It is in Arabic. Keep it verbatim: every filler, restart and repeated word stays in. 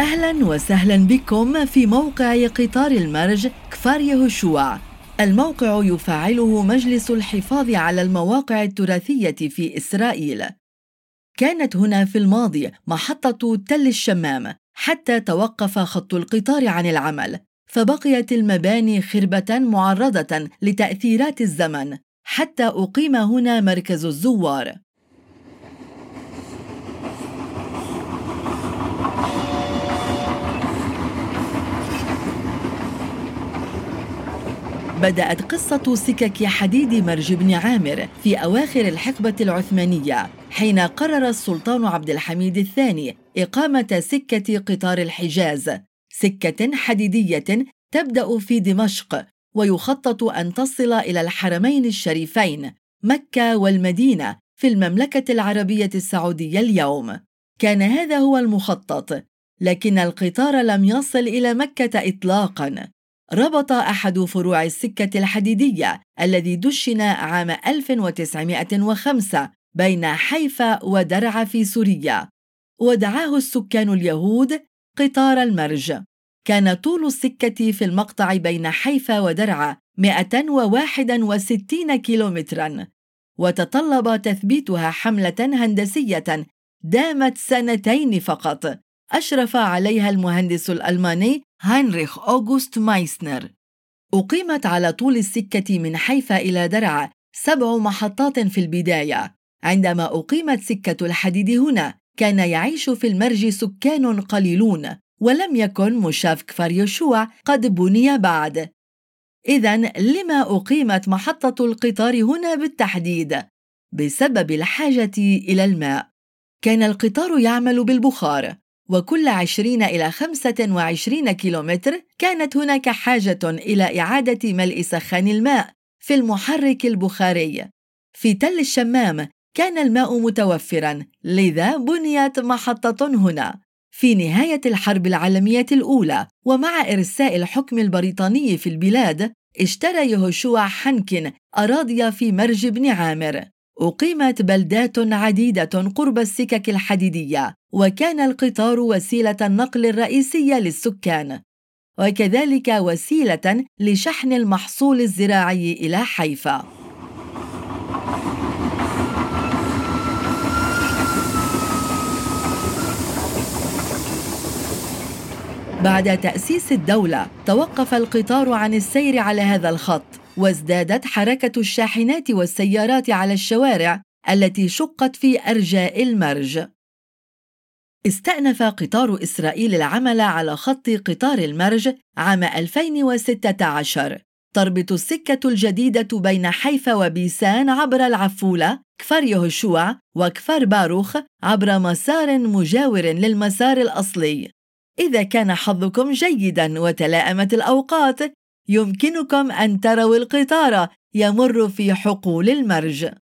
أهلاً وسهلاً بكم في موقع قطار المرج كفار يهوشوع. الموقع يفعله مجلس الحفاظ على المواقع التراثية في إسرائيل. كانت هنا في الماضي محطة تل الشمام حتى توقف خط القطار عن العمل، فبقيت المباني خربة معرضة لتأثيرات الزمن حتى أقيم هنا مركز الزوار. بدأت قصة سكك حديد مرج بن عامر في أواخر الحقبة العثمانية، حين قرر السلطان عبد الحميد الثاني إقامة سكة قطار الحجاز، سكة حديدية تبدأ في دمشق ويخطط أن تصل إلى الحرمين الشريفين مكة والمدينة في المملكة العربية السعودية اليوم. كان هذا هو المخطط، لكن القطار لم يصل إلى مكة إطلاقاً. ربط أحد فروع السكة الحديدية الذي دشن عام ألف وتسعمائة وخمسة بين حيفا ودرعا في سوريا، ودعاه السكان اليهود قطار المرج. كان طول السكة في المقطع بين حيفا ودرعا مئة وواحد وستين كيلومتراً، وتطلب تثبيتها حملة هندسية دامت سنتين فقط، أشرف عليها المهندس الألماني هاينريخ أوغوست مايسنر. أقيمت على طول السكة من حيفا إلى درعا سبع محطات في البداية. عندما أقيمت سكة الحديد هنا كان يعيش في المرج سكان قليلون، ولم يكن مشاف كفار يهوشوع قد بني بعد. إذن لما أقيمت محطة القطار هنا بالتحديد؟ بسبب الحاجة إلى الماء. كان القطار يعمل بالبخار، وكل عشرين إلى خمسة وعشرين كيلومتر كانت هناك حاجة إلى إعادة ملء سخان الماء في المحرك البخاري. في تل الشمام كان الماء متوفراً، لذا بنيت محطة هنا. في نهاية الحرب العالمية الأولى ومع إرساء الحكم البريطاني في البلاد، اشترى يهوشوع حنكن أراضي في مرج بن عامر. أقيمت بلدات عديدة قرب السكك الحديدية، وكان القطار وسيلة النقل الرئيسية للسكان، وكذلك وسيلة لشحن المحصول الزراعي إلى حيفا. بعد تأسيس الدولة توقف القطار عن السير على هذا الخط، وازدادت حركة الشاحنات والسيارات على الشوارع التي شقت في أرجاء المرج. استأنف قطار إسرائيل العمل على خط قطار المرج عام ألفين وستة عشر. تربط السكة الجديدة بين حيفا وبيسان عبر العفولة، كفار يهوشوع وكفار باروخ عبر مسار مجاور للمسار الأصلي. إذا كان حظكم جيداً وتلائمت الأوقات، يمكنكم أن تروا القطار يمر في حقول المرج.